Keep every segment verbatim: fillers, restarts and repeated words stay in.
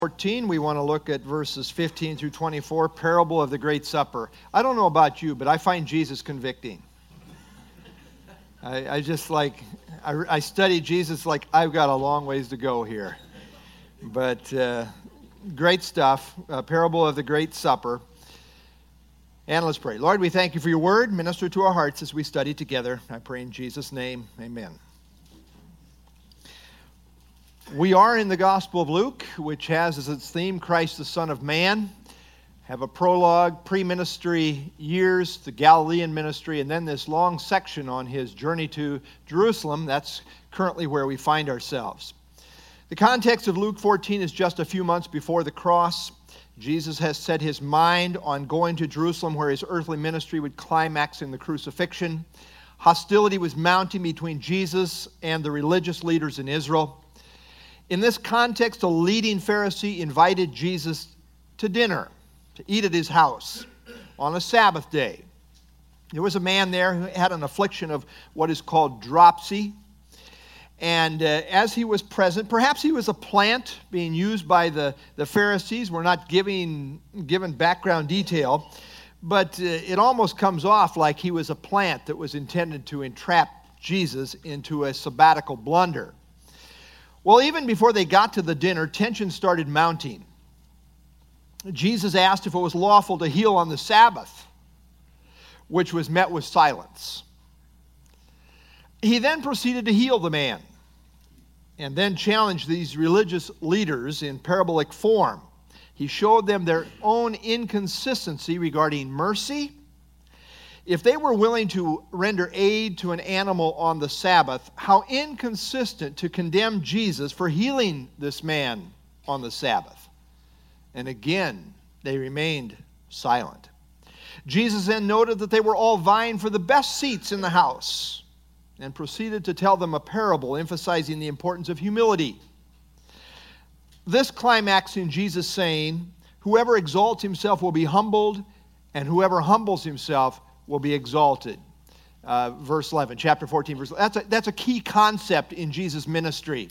fourteen, we want to look at verses fifteen through twenty-four, parable of the Great Supper. I don't know about you, but I find Jesus convicting. I, I just like, I, I study Jesus like I've got a long ways to go here. But uh, great stuff, uh, parable of the Great Supper. And let's pray. Lord, we thank you for your word. Minister to our hearts as we study together. I pray in Jesus' name, amen. We are in the Gospel of Luke, which has as its theme Christ the Son of Man. Have a prologue, pre-ministry years, the Galilean ministry, and then this long section on his journey to Jerusalem. That's currently where we find ourselves. The context of Luke fourteen is just a few months before the cross. Jesus has set his mind on going to Jerusalem, where his earthly ministry would climax in the crucifixion. Hostility was mounting between Jesus and the religious leaders in Israel. In this context, a leading Pharisee invited Jesus to dinner, to eat at his house on a Sabbath day. There was a man there who had an affliction of what is called dropsy. And uh, as he was present, perhaps he was a plant being used by the, the Pharisees. We're not giving given background detail, but uh, it almost comes off like he was a plant that was intended to entrap Jesus into a sabbatical blunder. Well, even before they got to the dinner, tension started mounting. Jesus asked if it was lawful to heal on the Sabbath, which was met with silence. He then proceeded to heal the man, and then challenged these religious leaders in parabolic form. He showed them their own inconsistency regarding mercy. If they were willing to render aid to an animal on the Sabbath, how inconsistent to condemn Jesus for healing this man on the Sabbath. And again, they remained silent. Jesus then noted that they were all vying for the best seats in the house and proceeded to tell them a parable emphasizing the importance of humility. This climaxed in Jesus saying, "Whoever exalts himself will be humbled, and whoever humbles himself will be exalted." Uh, verse eleven, chapter fourteen, verse eleven. That's a, that's a key concept in Jesus' ministry.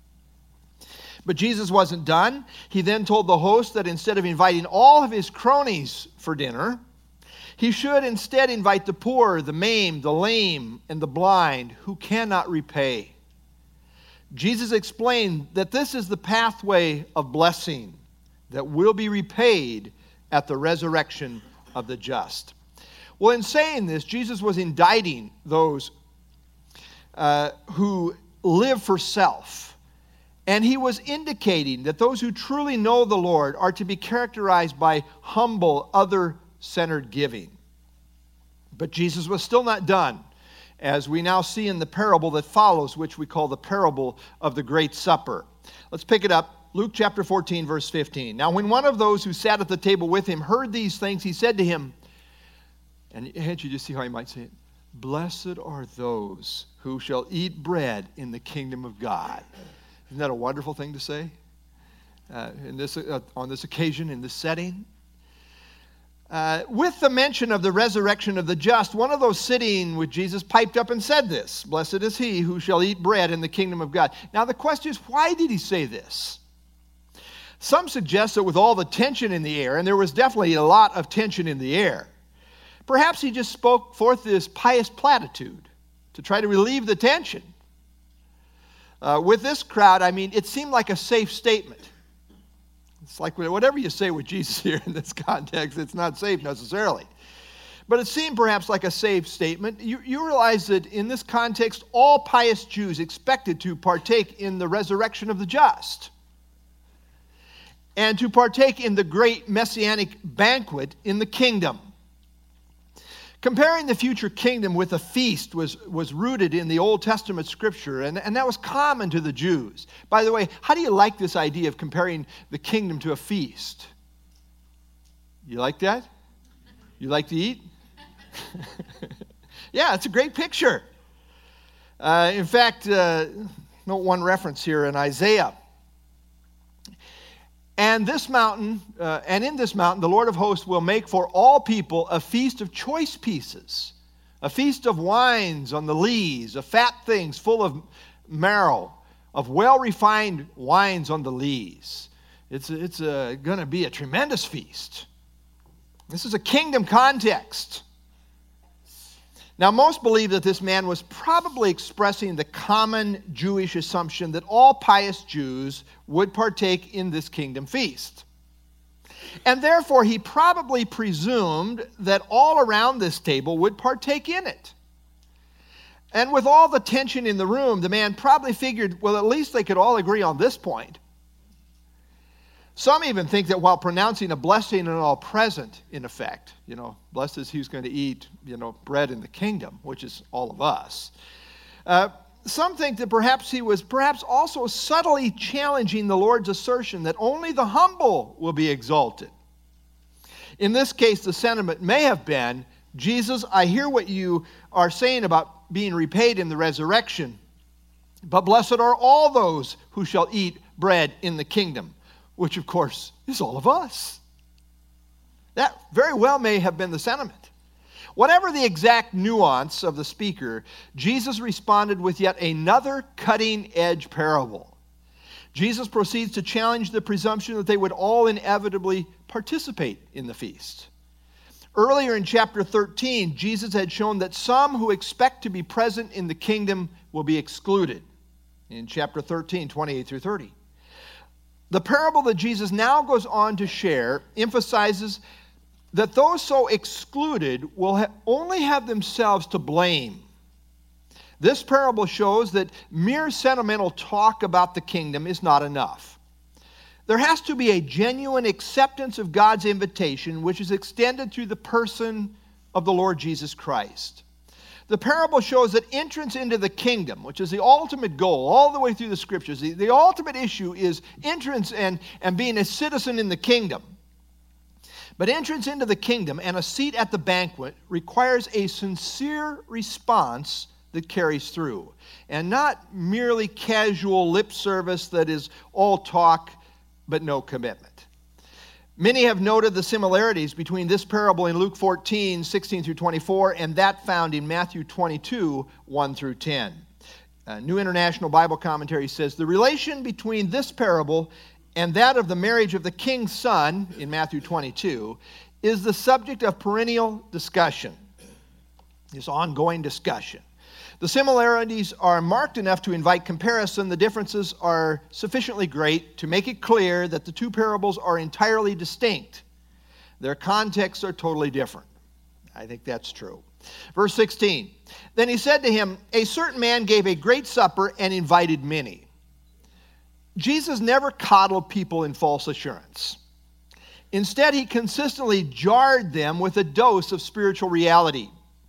But Jesus wasn't done. He then told the host that instead of inviting all of his cronies for dinner, he should instead invite the poor, the maimed, the lame, and the blind who cannot repay. Jesus explained that this is the pathway of blessing that will be repaid at the resurrection of the just. Well, in saying this, Jesus was indicting those uh, who live for self. And he was indicating that those who truly know the Lord are to be characterized by humble, other-centered giving. But Jesus was still not done, as we now see in the parable that follows, which we call the parable of the Great Supper. Let's pick it up. Luke chapter fourteen, verse fifteen. Now, when one of those who sat at the table with him heard these things, he said to him, and can't you just see how he might say it? "Blessed are those who shall eat bread in the kingdom of God." Isn't that a wonderful thing to say? Uh, in this, uh, on this occasion, in this setting. Uh, with the mention of the resurrection of the just, one of those sitting with Jesus piped up and said this, "Blessed is he who shall eat bread in the kingdom of God." Now the question is, why did he say this? Some suggest that with all the tension in the air, and there was definitely a lot of tension in the air, perhaps he just spoke forth this pious platitude to try to relieve the tension. Uh, with this crowd, I mean, it seemed like a safe statement. It's like whatever you say with Jesus here in this context, it's not safe necessarily. But it seemed perhaps like a safe statement. You, you realize that in this context, all pious Jews expected to partake in the resurrection of the just and to partake in the great messianic banquet in the kingdom. Comparing the future kingdom with a feast was, was rooted in the Old Testament scripture, and, and that was common to the Jews. By the way, how do you like this idea of comparing the kingdom to a feast? You like that? You like to eat? Yeah, it's a great picture. Uh, in fact, uh, note one reference here in Isaiah. And this mountain, uh, and in this mountain, the Lord of hosts will make for all people a feast of choice pieces, a feast of wines on the lees, of fat things full of marrow, of well-refined wines on the lees. It's, it's going to be a tremendous feast. This is a kingdom context. Now, most believe that this man was probably expressing the common Jewish assumption that all pious Jews would partake in this kingdom feast. And therefore, he probably presumed that all around this table would partake in it. And with all the tension in the room, the man probably figured, well, at least they could all agree on this point. Some even think that while pronouncing a blessing on all present, in effect, you know, blessed is he who's going to eat, you know, bread in the kingdom, which is all of us. Uh, some think that perhaps he was perhaps also subtly challenging the Lord's assertion that only the humble will be exalted. In this case, the sentiment may have been, Jesus, I hear what you are saying about being repaid in the resurrection, but blessed are all those who shall eat bread in the kingdom, which of course is all of us. That very well may have been the sentiment. Whatever the exact nuance of the speaker, Jesus responded with yet another cutting-edge parable. Jesus proceeds to challenge the presumption that they would all inevitably participate in the feast. Earlier in chapter thirteen, Jesus had shown that some who expect to be present in the kingdom will be excluded. In chapter thirteen, twenty-eight through thirty. The parable that Jesus now goes on to share emphasizes that those so excluded will ha- only have themselves to blame. This parable shows that mere sentimental talk about the kingdom is not enough. There has to be a genuine acceptance of God's invitation, which is extended through the person of the Lord Jesus Christ. The parable shows that entrance into the kingdom, which is the ultimate goal all the way through the scriptures, the, the ultimate issue is entrance and, and being a citizen in the kingdom. But entrance into the kingdom and a seat at the banquet requires a sincere response that carries through, and not merely casual lip service that is all talk but no commitment. Many have noted the similarities between this parable in Luke fourteen, sixteen through twenty-four, and that found in Matthew twenty-two, one through ten. Uh, New International Bible Commentary says, the relation between this parable and that of the marriage of the king's son in Matthew twenty-two is the subject of perennial discussion, this ongoing discussion. The similarities are marked enough to invite comparison. The differences are sufficiently great to make it clear that the two parables are entirely distinct. Their contexts are totally different. I think that's true. Verse sixteen, then he said to him, a certain man gave a great supper and invited many. Jesus never coddled people in false assurance. Instead, he consistently jarred them with a dose of spiritual reality.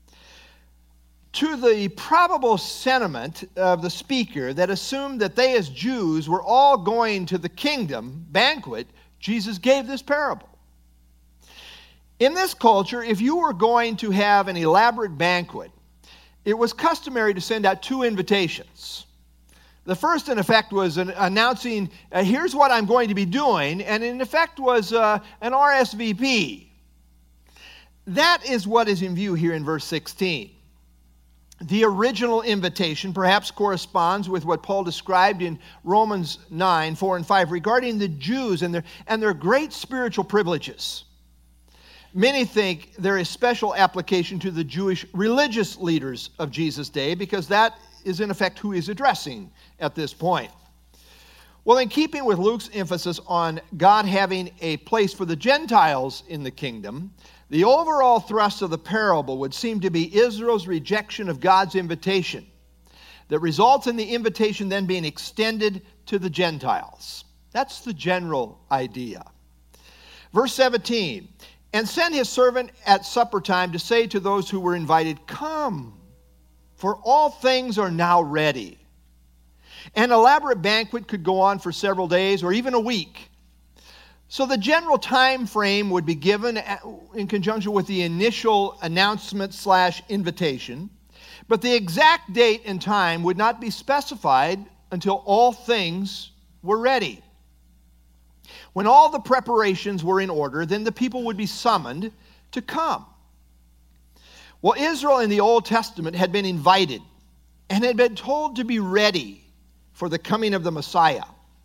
To the probable sentiment of the speaker that assumed that they as Jews were all going to the kingdom banquet, Jesus gave this parable. In this culture, if you were going to have an elaborate banquet, it was customary to send out two invitations. The first, in effect, was an announcing, uh, here's what I'm going to be doing, and in effect was uh, an R S V P. That is what is in view here in verse sixteen. The original invitation perhaps corresponds with what Paul described in Romans nine, four and five regarding the Jews and their, and their great spiritual privileges. Many think there is special application to the Jewish religious leaders of Jesus' day because that is in effect who he's addressing at this point. Well, in keeping with Luke's emphasis on God having a place for the Gentiles in the kingdom, the overall thrust of the parable would seem to be Israel's rejection of God's invitation that results in the invitation then being extended to the Gentiles. That's the general idea. Verse seventeen, and sent his servant at supper time to say to those who were invited, come, for all things are now ready. An elaborate banquet could go on for several days or even a week. So the general time frame would be given in conjunction with the initial announcement slash invitation, but the exact date and time would not be specified until all things were ready. When all the preparations were in order, then the people would be summoned to come. Well, Israel in the Old Testament had been invited and had been told to be ready for the coming of the Messiah.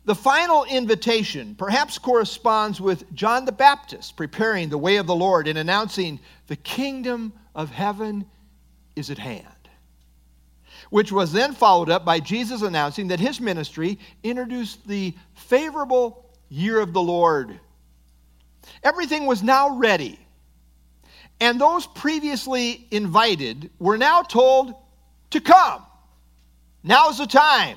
The final invitation perhaps corresponds with John the Baptist preparing the way of the Lord and announcing the kingdom of heaven is at hand, which was then followed up by Jesus announcing that his ministry introduced the favorable year of the Lord. Everything was now ready, and those previously invited were now told to come. Now's the time.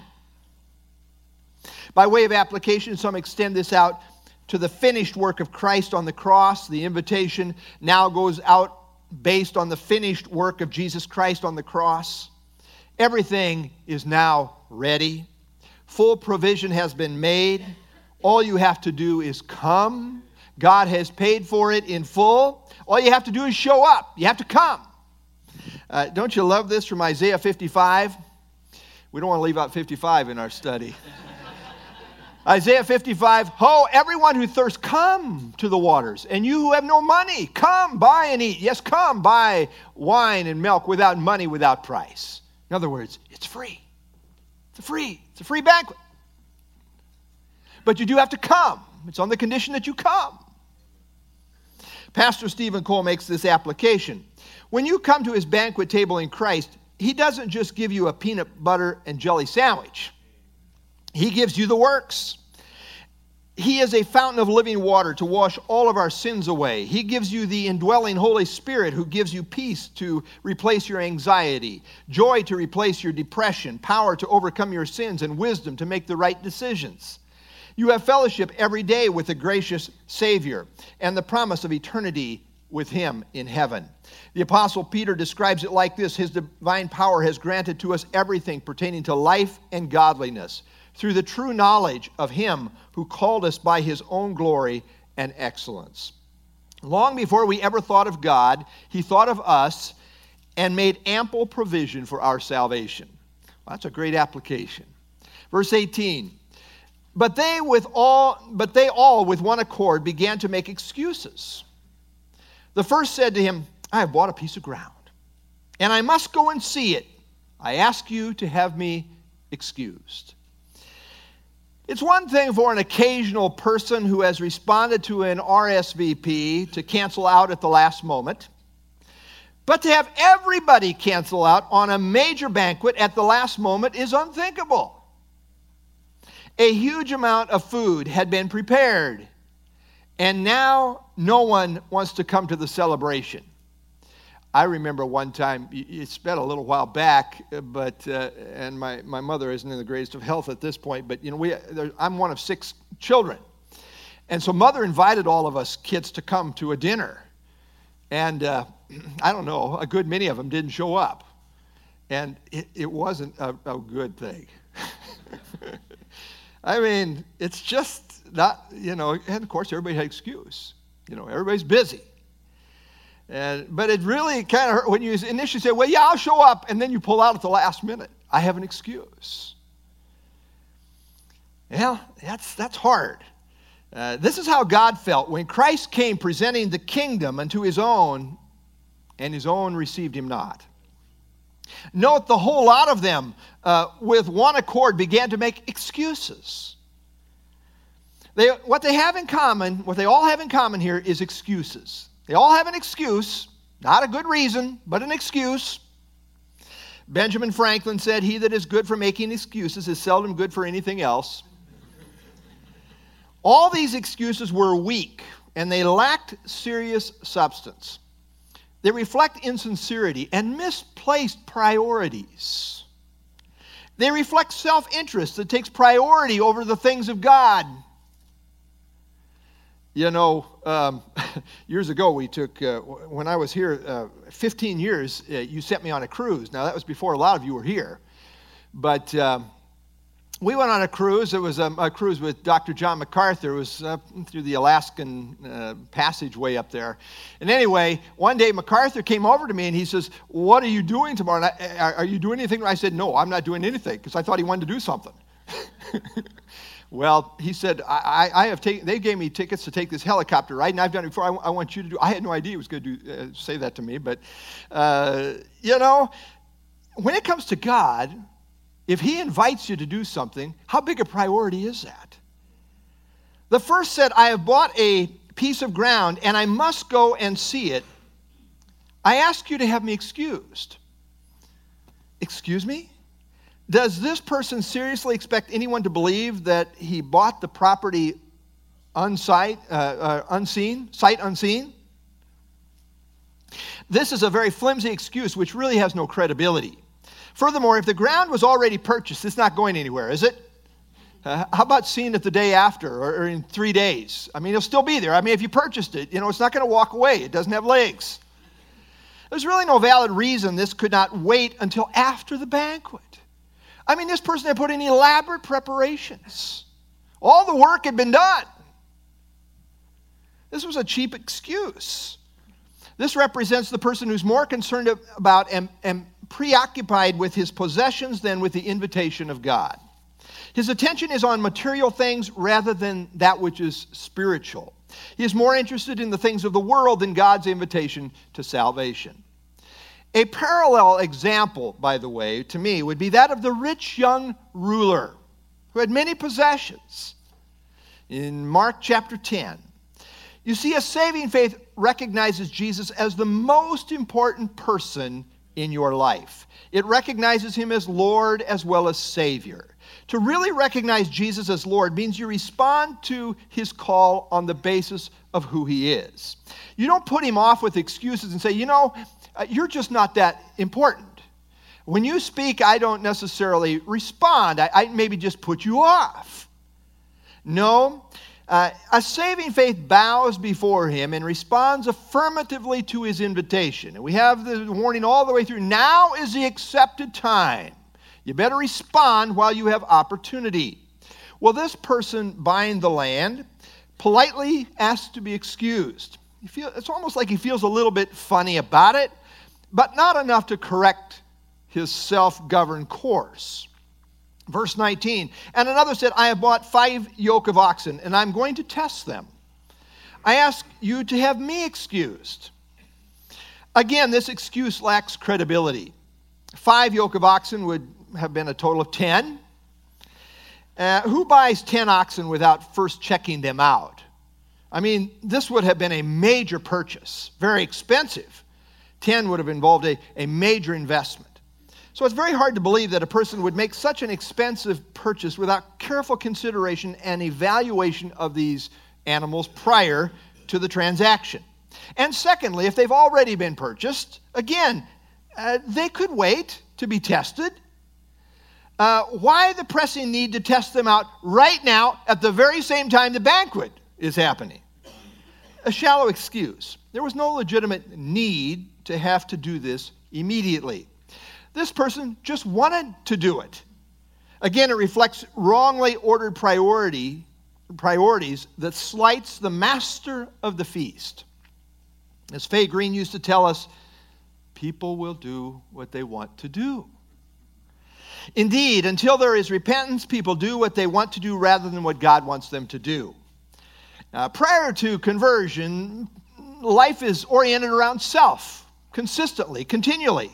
By way of application, some extend this out to the finished work of Christ on the cross. The invitation now goes out based on the finished work of Jesus Christ on the cross. Everything is now ready. Full provision has been made. All you have to do is come. God has paid for it in full. All you have to do is show up. You have to come. Uh, don't you love this from Isaiah fifty-five? We don't want to leave out fifty-five in our study. Isaiah fifty-five, ho, everyone who thirsts, come to the waters. And you who have no money, come, buy and eat. Yes, come, buy wine and milk without money, without price. In other words, it's free. It's a free. It's a free banquet. But you do have to come. It's on the condition that you come. Pastor Stephen Cole makes this application. When you come to his banquet table in Christ, he doesn't just give you a peanut butter and jelly sandwich. He gives you the works. He is a fountain of living water to wash all of our sins away. He gives you the indwelling Holy Spirit who gives you peace to replace your anxiety, joy to replace your depression, power to overcome your sins, and wisdom to make the right decisions. You have fellowship every day with the gracious Savior and the promise of eternity with him in heaven. The Apostle Peter describes it like this: his divine power has granted to us everything pertaining to life and godliness, through the true knowledge of him who called us by his own glory and excellence. Long before we ever thought of God, he thought of us and made ample provision for our salvation. Well, that's a great application. Verse eighteen, but they with all, but they all with one accord began to make excuses. The first said to him, I have bought a piece of ground, and I must go and see it. I ask you to have me excused. It's one thing for an occasional person who has responded to an R S V P to cancel out at the last moment, but to have everybody cancel out on a major banquet at the last moment is unthinkable. A huge amount of food had been prepared, and now no one wants to come to the celebration. I remember one time, it's been a little while back, but uh, and my, my mother isn't in the greatest of health at this point, but you know, we there, I'm one of six children. And so mother invited all of us kids to come to a dinner. And uh, I don't know, a good many of them didn't show up. And it, it wasn't a, a good thing. I mean, it's just not, you know, and of course everybody had excuse. You know, everybody's busy. And, but it really kind of hurt when you initially say, well, yeah, I'll show up, and then you pull out at the last minute. I have an excuse. Yeah, that's, that's hard. Uh, this is how God felt when Christ came presenting the kingdom unto his own, and his own received him not. Note the whole lot of them, uh, with one accord, began to make excuses. They, what they have in common, what they all have in common here is excuses. They all have an excuse, not a good reason, but an excuse. Benjamin Franklin said, he that is good for making excuses is seldom good for anything else. All these excuses were weak, and they lacked serious substance. They reflect insincerity and misplaced priorities. They reflect self-interest that takes priority over the things of God. You know, um, years ago we took, uh, when I was here, uh, fifteen years, uh, you sent me on a cruise. Now, that was before a lot of you were here. But um, we went on a cruise. It was a, a cruise with Doctor John MacArthur. It was uh, through the Alaskan uh, passageway up there. And anyway, one day MacArthur came over to me and he says, what are you doing tomorrow? And I, are you doing anything? I said, no, I'm not doing anything, because I thought he wanted to do something. Well, he said, I, I have taken, they gave me tickets to take this helicopter ride, and I've done it before. I, I want you to do, I had no idea he was going to do, uh, say that to me, but, uh, you know, when it comes to God, if he invites you to do something, how big a priority is that? The first said, I have bought a piece of ground and I must go and see it. I ask you to have me excused. Excuse me? Does this person seriously expect anyone to believe that he bought the property unsight, uh, uh, unseen, sight unseen? This is a very flimsy excuse which really has no credibility. Furthermore, if the ground was already purchased, it's not going anywhere, is it? Uh, how about seeing it the day after or, or in three days? I mean, it'll still be there. I mean, if you purchased it, you know, it's not going to walk away. It doesn't have legs. There's really no valid reason this could not wait until after the banquet. I mean, this person had put in elaborate preparations. All the work had been done. This was a cheap excuse. This represents the person who's more concerned about and, and preoccupied with his possessions than with the invitation of God. His attention is on material things rather than that which is spiritual. He is more interested in the things of the world than God's invitation to salvation. A parallel example, by the way, to me, would be that of the rich young ruler who had many possessions. In Mark chapter ten, you see, a saving faith recognizes Jesus as the most important person in your life. It recognizes him as Lord as well as Savior. To really recognize Jesus as Lord means you respond to his call on the basis of who he is. You don't put him off with excuses and say, you know, you're just not that important. When you speak, I don't necessarily respond. I, I maybe just put you off. No, uh, a saving faith bows before him and responds affirmatively to his invitation. And we have the warning all the way through. Now is the accepted time. You better respond while you have opportunity. Well, this person buying the land politely asks to be excused. You feel, it's almost like he feels a little bit funny about it, but not enough to correct his self-governed course. Verse nineteen, and another said, I have bought five yoke of oxen, and I'm going to test them. I ask you to have me excused. Again, this excuse lacks credibility. Five yoke of oxen would have been a total of ten. Uh, who buys ten oxen without first checking them out? I mean, this would have been a major purchase, very expensive. ten would have involved a, a major investment. So it's very hard to believe that a person would make such an expensive purchase without careful consideration and evaluation of these animals prior to the transaction. And secondly, if they've already been purchased, again, uh, they could wait to be tested. Uh, why the pressing need to test them out right now at the very same time the banquet is happening? A shallow excuse. There was no legitimate need to have to do this immediately. This person just wanted to do it. Again, it reflects wrongly ordered priority, priorities that slights the master of the feast. As Faye Green used to tell us, people will do what they want to do. Indeed, until there is repentance, people do what they want to do rather than what God wants them to do. Now, prior to conversion, life is oriented around self, consistently, continually,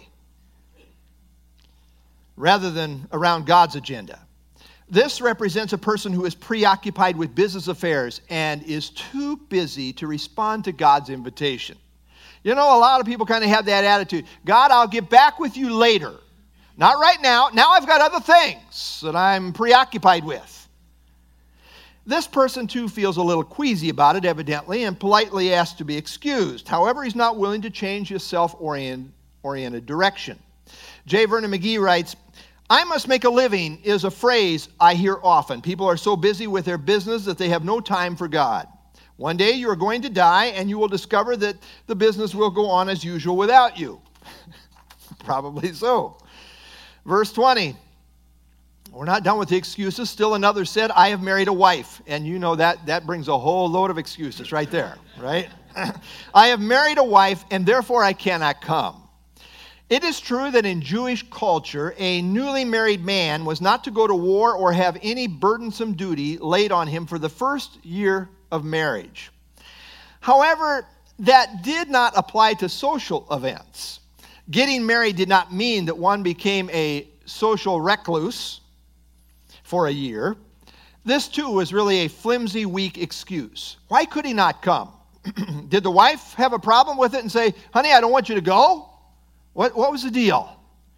rather than around God's agenda. This represents a person who is preoccupied with business affairs and is too busy to respond to God's invitation. You know, a lot of people kind of have that attitude. God, I'll get back with you later. Not right now. Now I've got other things that I'm preoccupied with. This person, too, feels a little queasy about it, evidently, and politely asks to be excused. However, he's not willing to change his self-oriented direction. J. Vernon McGee writes, I must make a living is a phrase I hear often. People are so busy with their business that they have no time for God. One day you are going to die and you will discover that the business will go on as usual without you. Probably so. Verse twenty, we're not done with the excuses. Still another said, I have married a wife. And you know that, that brings a whole load of excuses right there, right? I have married a wife and therefore I cannot come. It is true that in Jewish culture, a newly married man was not to go to war or have any burdensome duty laid on him for the first year of marriage. However, that did not apply to social events. Getting married did not mean that one became a social recluse for a year, this too was really a flimsy, weak excuse. Why could he not come? Did the wife have a problem with it and say, honey, I don't want you to go? What, what was the deal?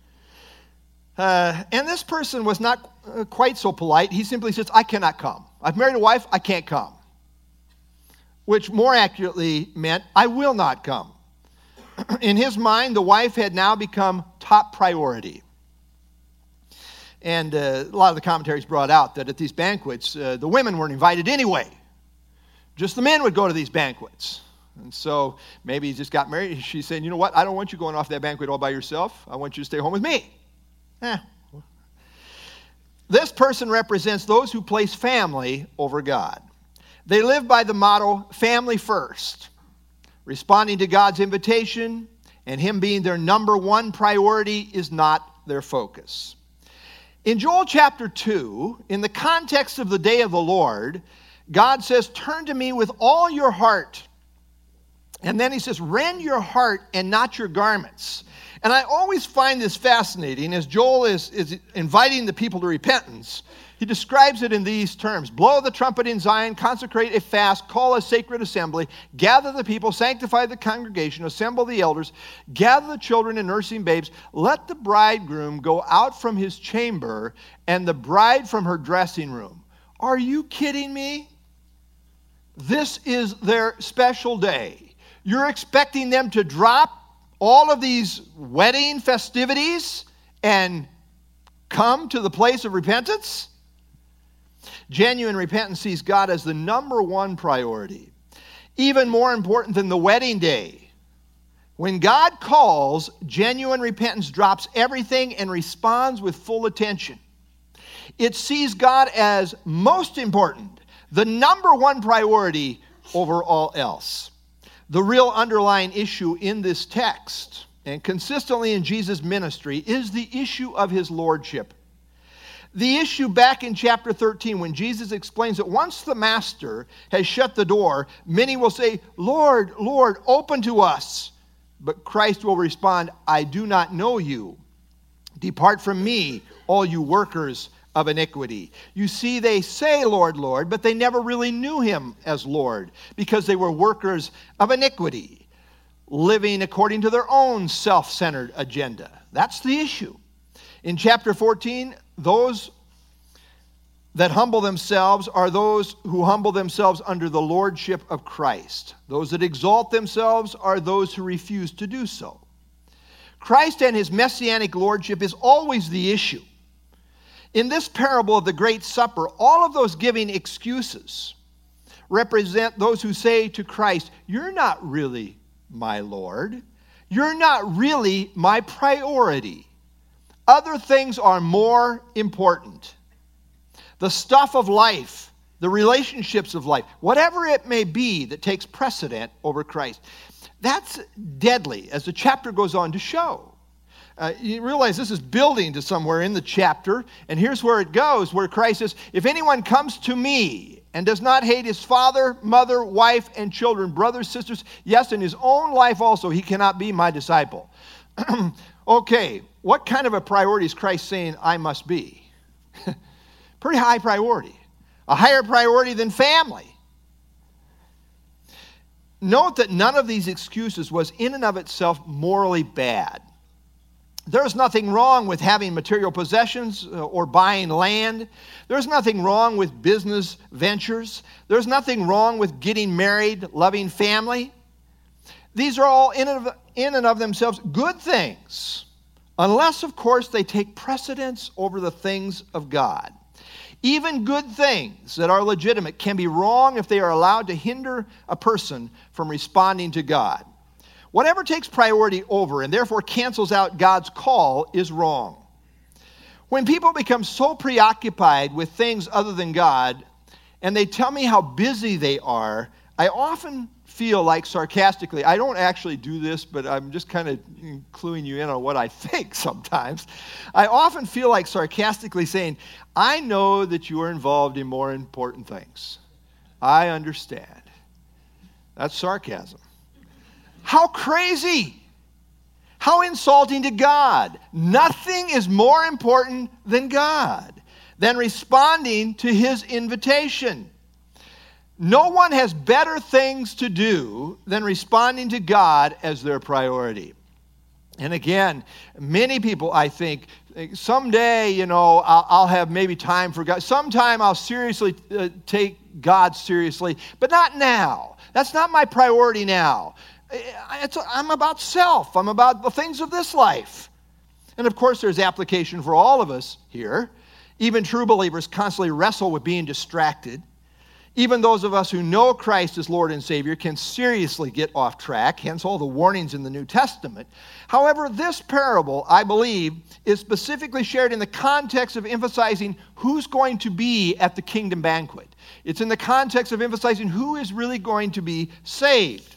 Uh, and this person was not uh, quite so polite. He simply says, I cannot come. I've married a wife, I can't come. Which more accurately meant, I will not come. In his mind, the wife had now become top priority. And uh, a lot of the commentaries brought out that at these banquets, uh, the women weren't invited anyway. Just the men would go to these banquets. And so maybe he just got married. She's saying, you know what? I don't want you going off that banquet all by yourself. I want you to stay home with me. Eh. This person represents those who place family over God. They live by the motto, family first, responding to God's invitation, and Him being their number one priority is not their focus. In Joel chapter two, in the context of the day of the Lord, God says, turn to me with all your heart. And then He says, rend your heart and not your garments. And I always find this fascinating as Joel is, is inviting the people to repentance. He describes it in these terms. Blow the trumpet in Zion, consecrate a fast, call a sacred assembly, gather the people, sanctify the congregation, assemble the elders, gather the children and nursing babes. Let the bridegroom go out from his chamber and the bride from her dressing room. Are you kidding me? This is their special day. You're expecting them to drop all of these wedding festivities and come to the place of repentance? Genuine repentance sees God as the number one priority, even more important than the wedding day. When God calls, genuine repentance drops everything and responds with full attention. It sees God as most important, the number one priority over all else. The real underlying issue in this text, and consistently in Jesus' ministry, is the issue of His lordship. The issue back in chapter thirteen, when Jesus explains that once the Master has shut the door, many will say, Lord, Lord, open to us. But Christ will respond, I do not know you. Depart from me, all you workers of iniquity. You see, they say, Lord, Lord, but they never really knew Him as Lord because they were workers of iniquity, living according to their own self-centered agenda. That's the issue. In chapter fourteen, those that humble themselves are those who humble themselves under the lordship of Christ. Those that exalt themselves are those who refuse to do so. Christ and His messianic lordship is always the issue. In this parable of the Great Supper, all of those giving excuses represent those who say to Christ, you're not really my Lord. You're not really my priority. Other things are more important. The stuff of life, the relationships of life, whatever it may be that takes precedent over Christ. That's deadly, as the chapter goes on to show. Uh, you realize this is building to somewhere in the chapter, and here's where it goes, where Christ says, if anyone comes to me and does not hate his father, mother, wife, and children, brothers, sisters, yes, in his own life also, he cannot be my disciple. Okay, what kind of a priority is Christ saying I must be? Pretty high priority. A higher priority than family. Note that none of these excuses was in and of itself morally bad. There's nothing wrong with having material possessions or buying land. There's nothing wrong with business ventures. There's nothing wrong with getting married, loving family. These are all in and of, in and of themselves good things, unless, of course, they take precedence over the things of God. Even good things that are legitimate can be wrong if they are allowed to hinder a person from responding to God. Whatever takes priority over and therefore cancels out God's call is wrong. When people become so preoccupied with things other than God, and they tell me how busy they are, I often feel like sarcastically, I don't actually do this, but I'm just kind of cluing you in on what I think sometimes. I often feel like sarcastically saying, I know that you are involved in more important things. I understand. That's sarcasm. How crazy! How insulting to God. Nothing is more important than God, than responding to his invitation. No one has better things to do than responding to God as their priority. And again, many people, I think, someday, you know, I'll, I'll have maybe time for God. Sometime I'll seriously uh, take God seriously, but not now. That's not my priority now. It's, I'm about self. I'm about the things of this life. And of course, there's application for all of us here. Even true believers constantly wrestle with being distracted. Even those of us who know Christ as Lord and Savior can seriously get off track, hence all the warnings in the New Testament. However, this parable, I believe, is specifically shared in the context of emphasizing who's going to be at the kingdom banquet. It's in the context of emphasizing who is really going to be saved.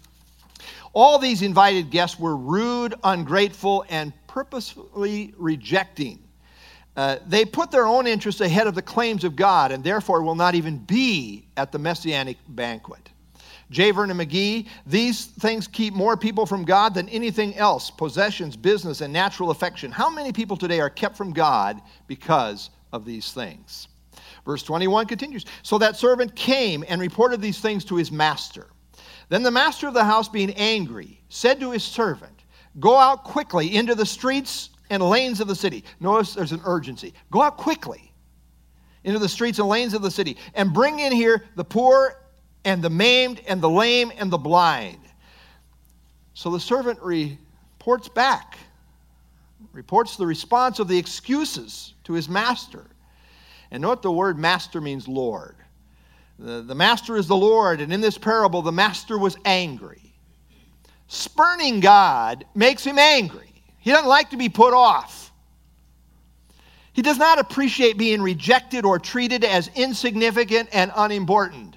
All these invited guests were rude, ungrateful, and purposefully rejecting. Uh, they put their own interests ahead of the claims of God and therefore will not even be at the Messianic banquet. J. Vernon McGee, these things keep more people from God than anything else, possessions, business, and natural affection. How many people today are kept from God because of these things? Verse twenty-one continues, so that servant came and reported these things to his master. Then the master of the house, being angry, said to his servant, go out quickly into the streets and lanes of the city. Notice there's an urgency. Go out quickly into the streets and lanes of the city and bring in here the poor and the maimed and the lame and the blind. So the servant reports back, reports the response of the excuses to his master. And note the word master means Lord. The, the master is the Lord, and in this parable, the master was angry. Spurning God makes him angry. He doesn't like to be put off. He does not appreciate being rejected or treated as insignificant and unimportant.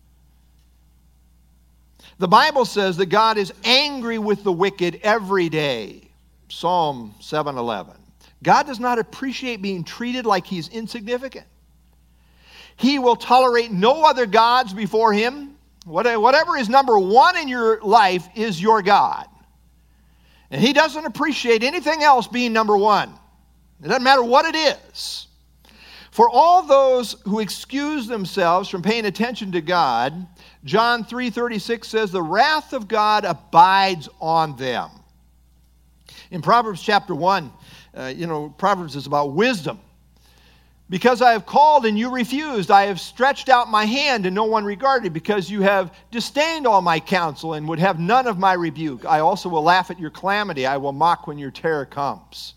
The Bible says that God is angry with the wicked every day. Psalm seven eleven. God does not appreciate being treated like he's insignificant. He will tolerate no other gods before him. Whatever is number one in your life is your God. And he doesn't appreciate anything else being number one. It doesn't matter what it is. For all those who excuse themselves from paying attention to God, John three thirty-six says, the wrath of God abides on them. In Proverbs chapter one, uh, you know, Proverbs is about wisdom. Because I have called and you refused, I have stretched out my hand and no one regarded, because you have disdained all my counsel and would have none of my rebuke. I also will laugh at your calamity. I will mock when your terror comes.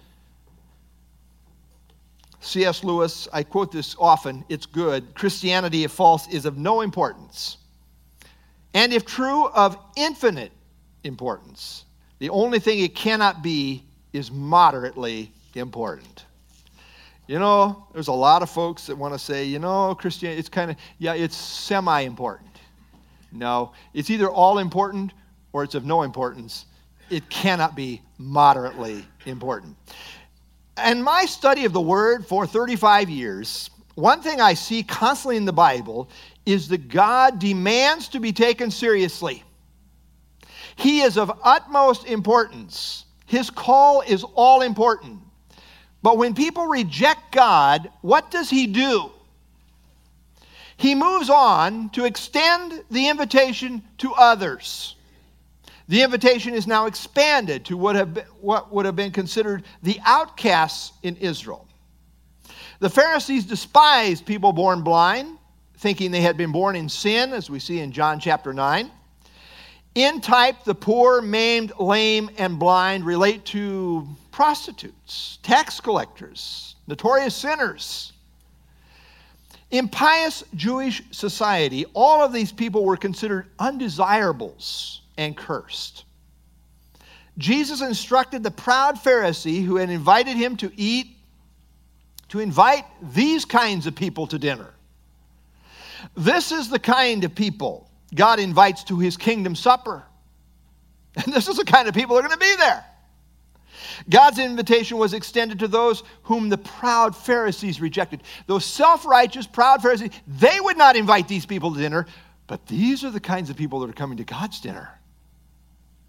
C S Lewis, I quote this often, it's good. Christianity, if false, is of no importance. And if true, of infinite importance. The only thing it cannot be is moderately important. You know, there's a lot of folks that want to say, you know, Christianity, it's kind of, yeah, it's semi-important. No, it's either all important or it's of no importance. It cannot be moderately important. In my study of the Word for thirty-five years, one thing I see constantly in the Bible is that God demands to be taken seriously. He is of utmost importance. His call is all important. But when people reject God, what does he do? He moves on to extend the invitation to others. The invitation is now expanded to what, have been, what would have been considered the outcasts in Israel. The Pharisees despised people born blind, thinking they had been born in sin, as we see in John chapter nine. In type, the poor, maimed, lame, and blind relate to prostitutes, tax collectors, notorious sinners. In pious Jewish society, all of these people were considered undesirables and cursed. Jesus instructed the proud Pharisee who had invited him to eat, to invite these kinds of people to dinner. This is the kind of people God invites to his kingdom supper. And this is the kind of people that are going to be there. God's invitation was extended to those whom the proud Pharisees rejected. Those self-righteous, proud Pharisees, they would not invite these people to dinner, but these are the kinds of people that are coming to God's dinner.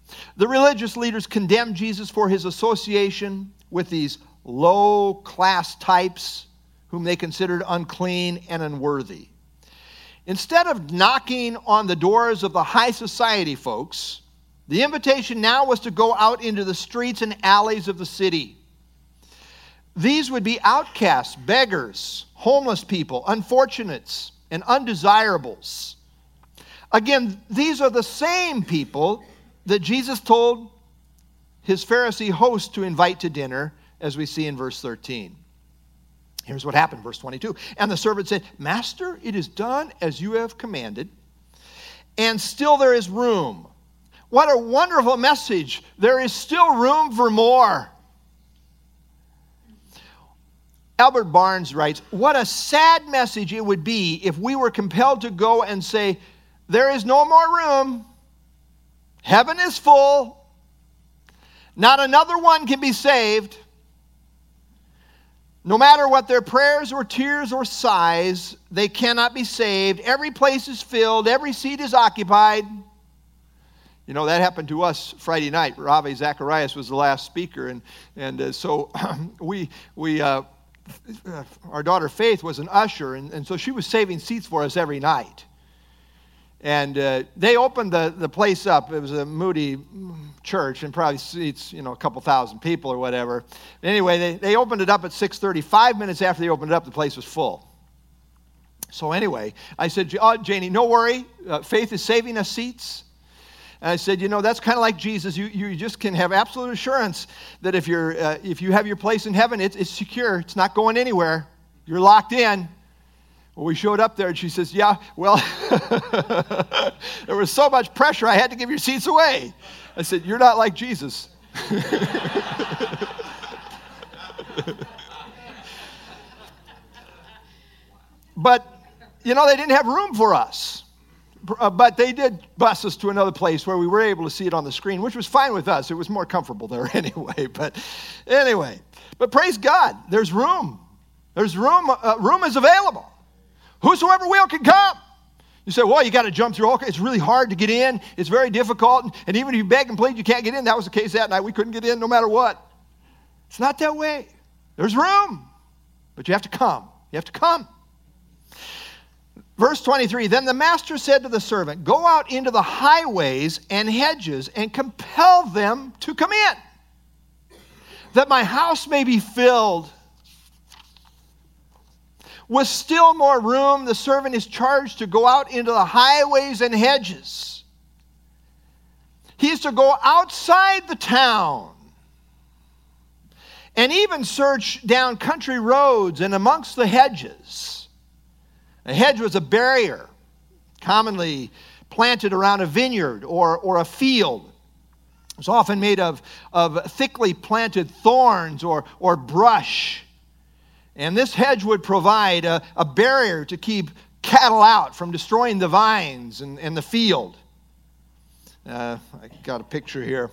The religious leaders condemned Jesus for his association with these low-class types whom they considered unclean and unworthy. Instead of knocking on the doors of the high society folks, the invitation now was to go out into the streets and alleys of the city. These would be outcasts, beggars, homeless people, unfortunates, and undesirables. Again, these are the same people that Jesus told his Pharisee host to invite to dinner, as we see in verse thirteen. Here's what happened, verse twenty-two. And the servant said, Master, it is done as you have commanded, and still there is room. What a wonderful message. There is still room for more. Albert Barnes writes, what a sad message it would be if we were compelled to go and say, there is no more room. Heaven is full. Not another one can be saved. No matter what their prayers or tears or sighs, they cannot be saved. Every place is filled. Every seat is occupied. You know, that happened to us Friday night. Ravi Zacharias was the last speaker. And, and uh, so we, we uh, our daughter Faith was an usher. And, and so she was saving seats for us every night. And uh, they opened the, the place up. It was a Moody church and probably seats, you know, a couple thousand people or whatever. Anyway, they, they opened it up at six thirty. Five minutes after they opened it up, the place was full. So anyway, I said, oh, Janie, no worry. Uh, Faith is saving us seats. And I said, you know, that's kind of like Jesus. You you just can have absolute assurance that if, you're, uh, if you have your place in heaven, it's, it's secure. It's not going anywhere. You're locked in. Well, we showed up there, and she says, yeah, well, there was so much pressure, I had to give your seats away. I said, you're not like Jesus. But, you know, they didn't have room for us. But they did bus us to another place where we were able to see it on the screen, which was fine with us. It was more comfortable there anyway. But anyway, but praise God, there's room. There's room. Uh, room is available. Whosoever will can come. You say, well, you got to jump through all. It's really hard to get in. It's very difficult. And, and even if you beg and plead, you can't get in. That was the case that night. We couldn't get in no matter what. It's not that way. There's room. But you have to come. You have to come. Verse twenty-three, then the master said to the servant, go out into the highways and hedges and compel them to come in, that my house may be filled. With still more room, the servant is charged to go out into the highways and hedges. He is to go outside the town and even search down country roads and amongst the hedges. A hedge was a barrier commonly planted around a vineyard or, or a field. It was often made of, of thickly planted thorns or, or brush. And this hedge would provide a, a barrier to keep cattle out from destroying the vines and, and the field. Uh, I got a picture here.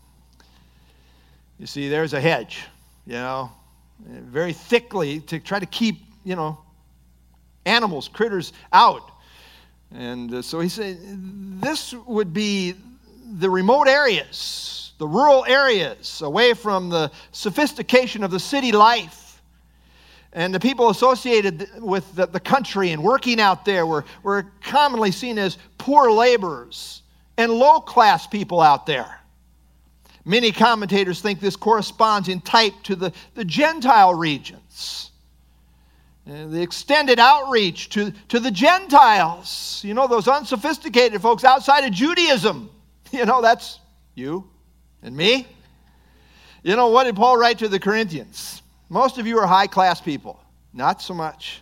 You see, there's a hedge, you know, very thickly to try to keep, you know, animals, critters out. And uh, so he said, this would be the remote areas, the rural areas, away from the sophistication of the city life. And the people associated with the, the country and working out there were, were commonly seen as poor laborers and low-class people out there. Many commentators think this corresponds in type to the, the Gentile regions. And the extended outreach to, to the Gentiles. You know, those unsophisticated folks outside of Judaism. You know, that's you and me. You know, what did Paul write to the Corinthians? Most of you are high-class people. Not so much.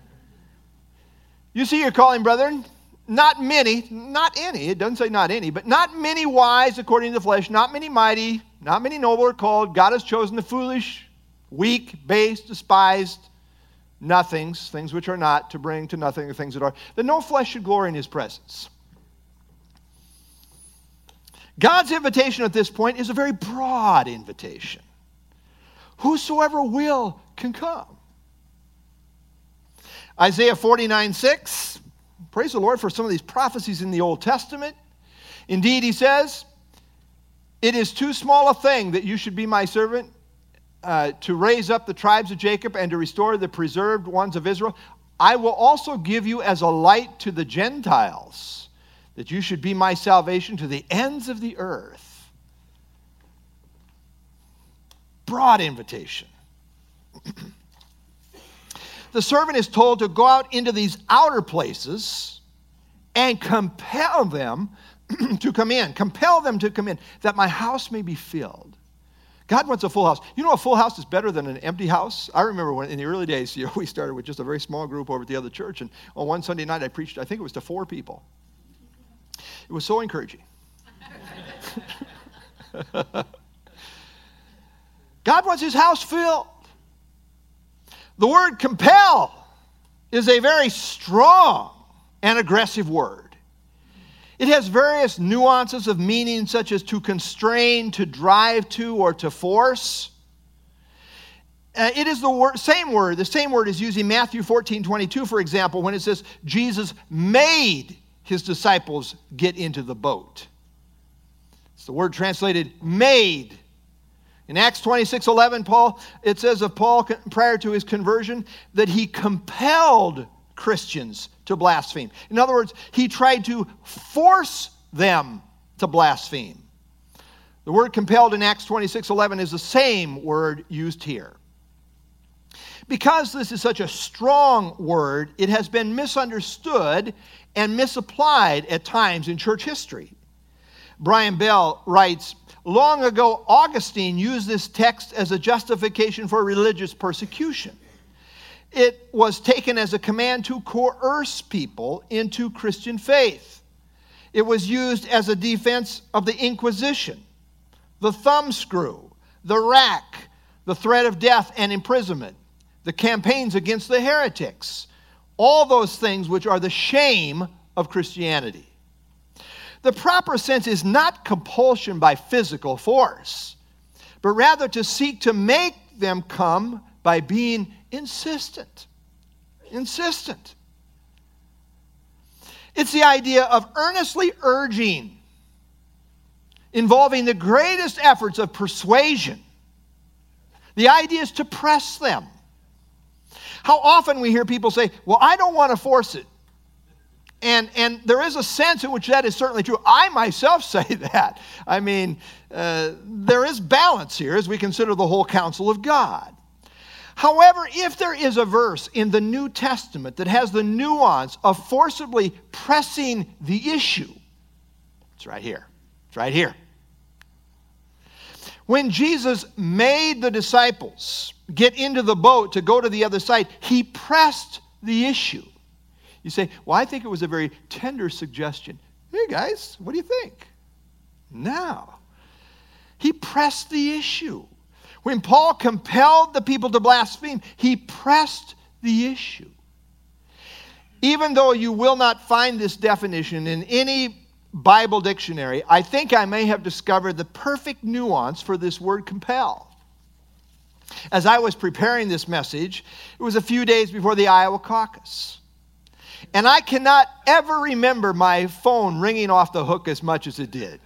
You see your calling, brethren. Not many, not any. It doesn't say not any, but not many wise according to the flesh, not many mighty, not many noble are called. God has chosen the foolish, weak, base, despised, nothings, things which are not, to bring to nothing the things that are, that no flesh should glory in his presence. God's invitation at this point is a very broad invitation. Whosoever will can come. Isaiah forty-nine six. Praise the Lord for some of these prophecies in the Old Testament. Indeed, he says, It is too small a thing that you should be my servant, uh, to raise up the tribes of Jacob and to restore the preserved ones of Israel. I will also give you as a light to the Gentiles, that you should be my salvation to the ends of the earth. Broad invitation. The servant is told to go out into these outer places and compel them to come in. Compel them to come in, that my house may be filled. God wants a full house. You know, a full house is better than an empty house. I remember when in the early days, you know, we started with just a very small group over at the other church, and on one Sunday night I preached, I think it was to four people. It was so encouraging. God wants his house filled. The word compel is a very strong and aggressive word. It has various nuances of meaning, such as to constrain, to drive to, or to force. Uh, it is the word, same word. The same word is used in Matthew fourteen twenty-two, for example, when it says Jesus made his disciples get into the boat. It's the word translated made. In Acts twenty-six eleven, Paul, it says of Paul prior to his conversion that he compelled Christians to blaspheme. In other words, he tried to force them to blaspheme. The word compelled in Acts twenty-six eleven is the same word used here. Because this is such a strong word, it has been misunderstood and misapplied at times in church history. Brian Bell writes, long ago, Augustine used this text as a justification for religious persecution. It was taken as a command to coerce people into Christian faith. It was used as a defense of the Inquisition, the thumbscrew, the rack, the threat of death and imprisonment, the campaigns against the heretics, all those things which are the shame of Christianity. The proper sense is not compulsion by physical force, but rather to seek to make them come by being insistent. Insistent. It's the idea of earnestly urging, involving the greatest efforts of persuasion. The idea is to press them. How often we hear people say, well, I don't want to force it. And, and there is a sense in which that is certainly true. I myself say that. I mean, uh, there is balance here as we consider the whole counsel of God. However, if there is a verse in the New Testament that has the nuance of forcibly pressing the issue, it's right here. It's right here. When Jesus made the disciples get into the boat to go to the other side, he pressed the issue. You say, well, I think it was a very tender suggestion. Hey, guys, what do you think? No. He pressed the issue. When Paul compelled the people to blaspheme, he pressed the issue. Even though you will not find this definition in any Bible dictionary, I think I may have discovered the perfect nuance for this word compel. As I was preparing this message, it was a few days before the Iowa caucus. And I cannot ever remember my phone ringing off the hook as much as it did.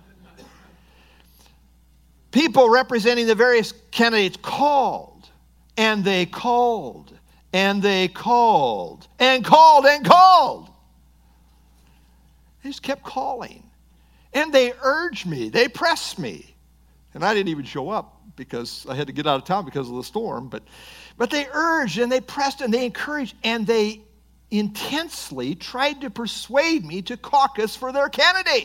People representing the various candidates called, and they called, and they called, and called, and called. They just kept calling. And they urged me, they pressed me. And I didn't even show up because I had to get out of town because of the storm. But, but they urged, and they pressed, and they encouraged, and they intensely tried to persuade me to caucus for their candidate.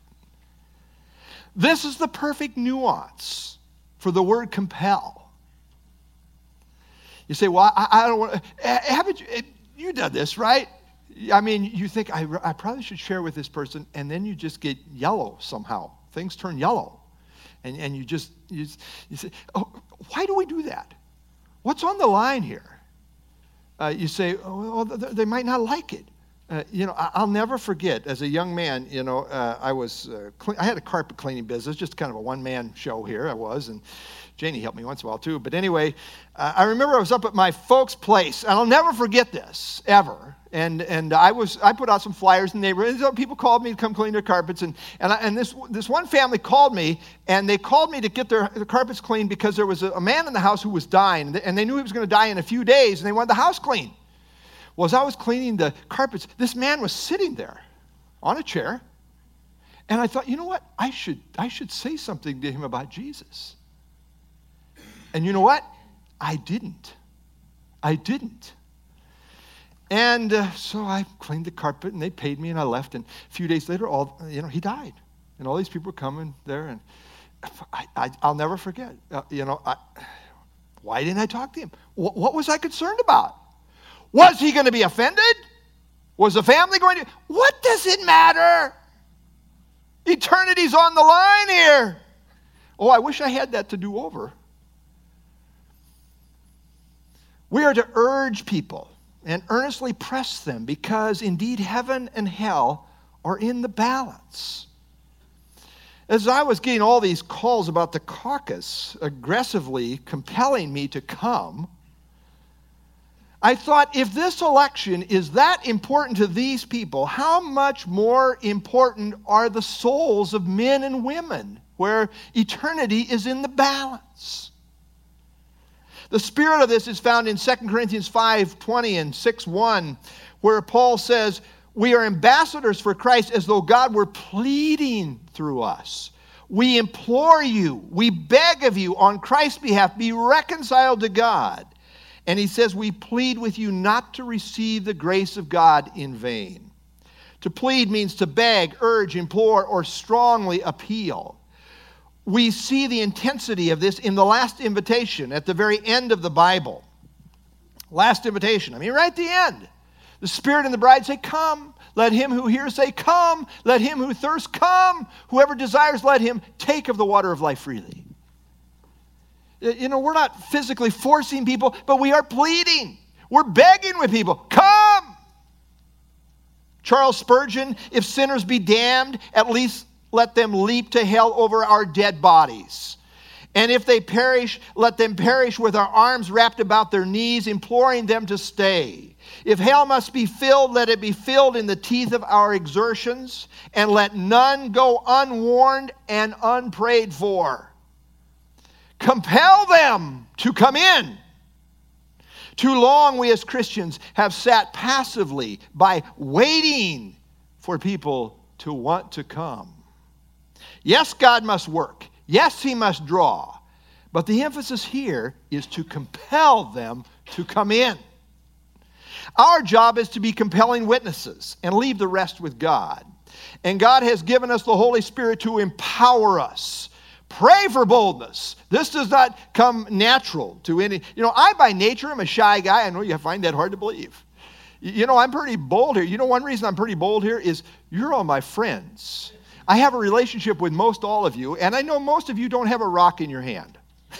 This is the perfect nuance for the word compel. You say, well, I, I don't want to, haven't you, you done this, right? I mean, you think, I, I probably should share with this person, and then you just get yellow somehow. Things turn yellow. And, and you just, you, you say, oh, why do we do that? What's on the line here? Uh, you say, oh, well, they might not like it. Uh, you know, I'll never forget, as a young man, you know, uh, I was, uh, clean, I had a carpet cleaning business, just kind of a one-man show here I was, and Janie helped me once in a while too. But anyway, uh, I remember I was up at my folks' place, and I'll never forget this, ever. And and I was I put out some flyers in the neighborhood. And people called me to come clean their carpets. And and, I, and this this one family called me, and they called me to get their, their carpets cleaned because there was a, a man in the house who was dying, and they knew he was going to die in a few days, and they wanted the house clean. Well, as I was cleaning the carpets, this man was sitting there on a chair, and I thought, you know what? I should I should say something to him about Jesus. And you know what? I didn't. I didn't. And uh, so I cleaned the carpet, and they paid me, and I left. And a few days later, all you know, he died, and all these people were coming there, and I, I, I'll never forget. Uh, you know, I, why didn't I talk to him? What, what was I concerned about? Was he going to be offended? Was the family going to? What does it matter? Eternity's on the line here. Oh, I wish I had that to do over. We are to urge people and earnestly press them because indeed heaven and hell are in the balance. As I was getting all these calls about the caucus aggressively compelling me to come, I thought, if this election is that important to these people, how much more important are the souls of men and women where eternity is in the balance? The spirit of this is found in Second Corinthians five twenty and six one, where Paul says, we are ambassadors for Christ as though God were pleading through us. We implore you, we beg of you on Christ's behalf, be reconciled to God. And he says, we plead with you not to receive the grace of God in vain. To plead means to beg, urge, implore, or strongly appeal. We see the intensity of this in the last invitation at the very end of the Bible. Last invitation. I mean, right at the end. The Spirit and the bride say, come. Let him who hears say, come. Let him who thirsts come. Whoever desires, let him take of the water of life freely. You know, we're not physically forcing people, but we are pleading. We're begging with people, come. Charles Spurgeon, if sinners be damned, at least let them leap to hell over our dead bodies. And if they perish, let them perish with our arms wrapped about their knees, imploring them to stay. If hell must be filled, let it be filled in the teeth of our exertions, and let none go unwarned and unprayed for. Compel them to come in. Too long we as Christians have sat passively by waiting for people to want to come. Yes, God must work. Yes, he must draw. But the emphasis here is to compel them to come in. Our job is to be compelling witnesses and leave the rest with God. And God has given us the Holy Spirit to empower us. Pray for boldness. This does not come natural to any. You know, I by nature am a shy guy. I know you find that hard to believe. You know, I'm pretty bold here. You know, one reason I'm pretty bold here is you're all my friends. I have a relationship with most all of you, and I know most of you don't have a rock in your hand.